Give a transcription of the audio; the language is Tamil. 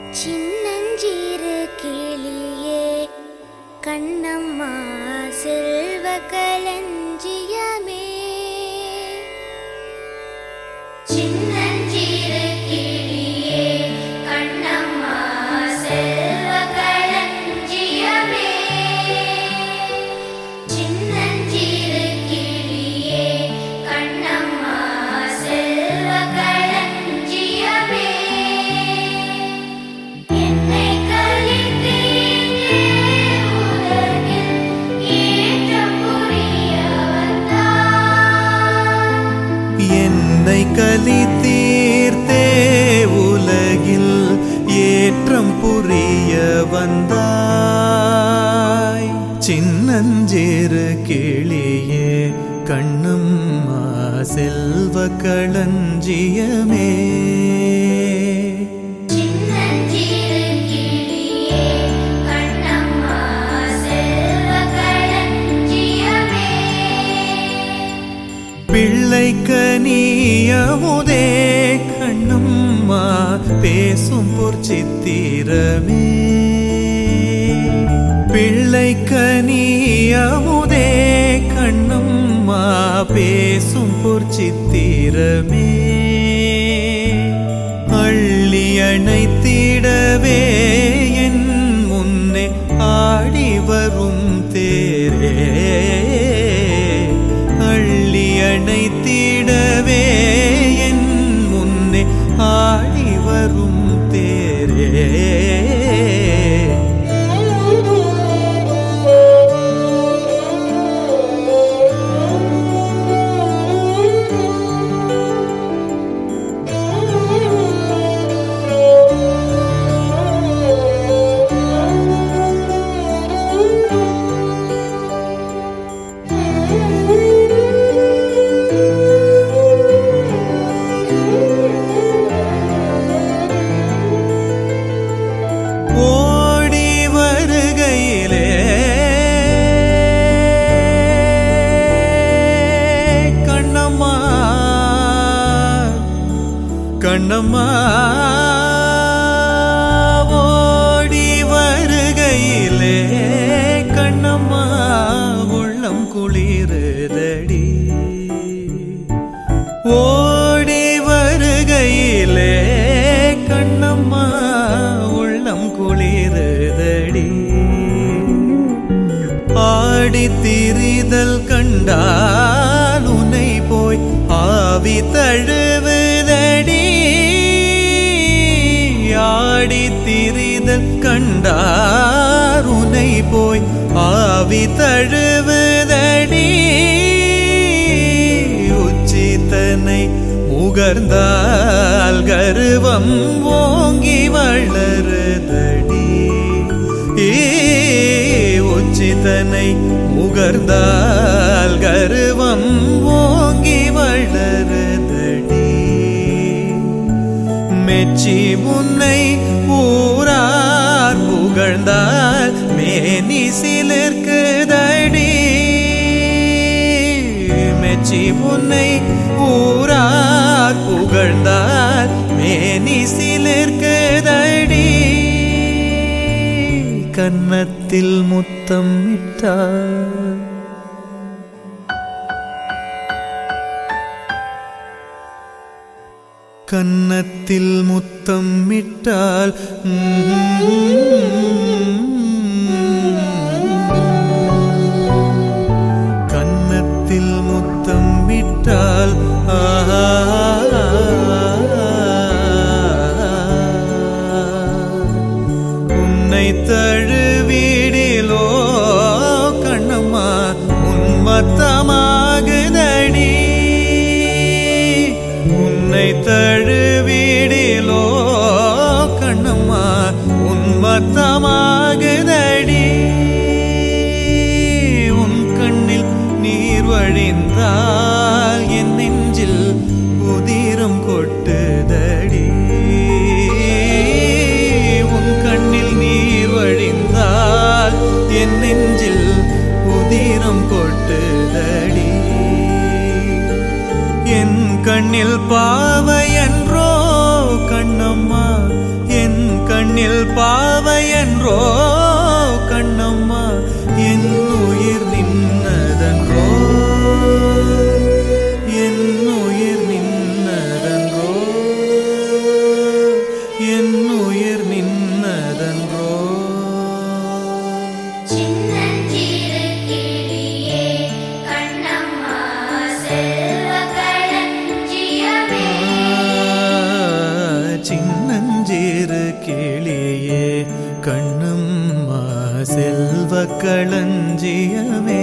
சின்னஞ்சிறு கிளியே கண்ணம்மா செல்வ களஞ்சியமே. சின்னஞ்சிறு கிளியே கண்ணம்மா செல்வ களஞ்சியமே. சின்னஞ்சிறு கிளியே கண்ணம்மா செல்வ களஞ்சியமே. என்னை கலித்தீர்த்தே உலகில் ஏற்றம் புரிய வந்தாய். சின்னஞ்சிறு கிளியே கண்ணம்மா செல்வ களஞ்சியமே. பிள்ளைக்கனியமுதே கண்ணம்மா பேசும் பொற்சித்திரமே. பிள்ளைக்கனியமுதே கண்ணம்மா பேசும் பொற்சித்திரமே. அள்ளி அணைத்திடவே என் முன்னே ஆடி வரும் தேரே. அள்ளி அணைத்திடவே என் முன்னே ஆடி வரும் தேரே. கண்ணம்மா ஓடி வருகையிலே கண்ணம்மா உள்ளம் குளிருதடி. ஓடி வருகையிலே கண்ணம்மா உள்ளம் குளிருதடி. ஆடி திரிதல் கண்டால் உன்னை போய் ஆவி தழுவுதடி. ஆடி திரிதல் கண்டார் உன்னை போய் ஆவி தழுவுதடி. உச்சிதனை முகர்ந்தால் கர்வம் ஓங்கி வளருதடி. உச்சிதனை முகர்ந்தால் கர்வம் ஓங்கி வளருதடி. மெச்சி முன்னை ஊரார் புகழ்ந்தால் மேனி சிலிர்க்குதடி. மெச்சி முன்னை ஊரார் புகழ்ந்தால் மேனி சிலிர்க்குதடி. கன்னத்தில் முத்தம் இட்டார் கன்னத்தில் முத்தம் இட்டால் கன்னத்தில் முத்தம் இட்டால் உன்னை தழுவிடிலோ கண்ணம்மா உன்மத்தமாகுதடி. உன்னை தழுவிடிலோ கண்ணம்மா உன்மத்தமாகுதடி. உன் கண்ணில் நீர் வழிந்தால் என் நெஞ்சில் உதிரம் கொட்டுதடி. உன் கண்ணில் நீர் வழிந்தால் என் நெஞ்சில் உதிரம் கொட்டுதடி. என் கண்ணில் பாவையன்றோ கண்ணம்மா என் கண்ணில் பாவையன்றோ கண்ணம்மா என் உயிர் நின்னதன்றோ என் உயிர் நின்னதன்றோ என் உயிர் நின்னதன்றோ சின்னஞ்சிறு கிளியே கண்ணம்மா செல்வ களஞ்சியமே சின்னஞ்சிறு கிளியே கண்ணம்மா செல்வ களஞ்சியமே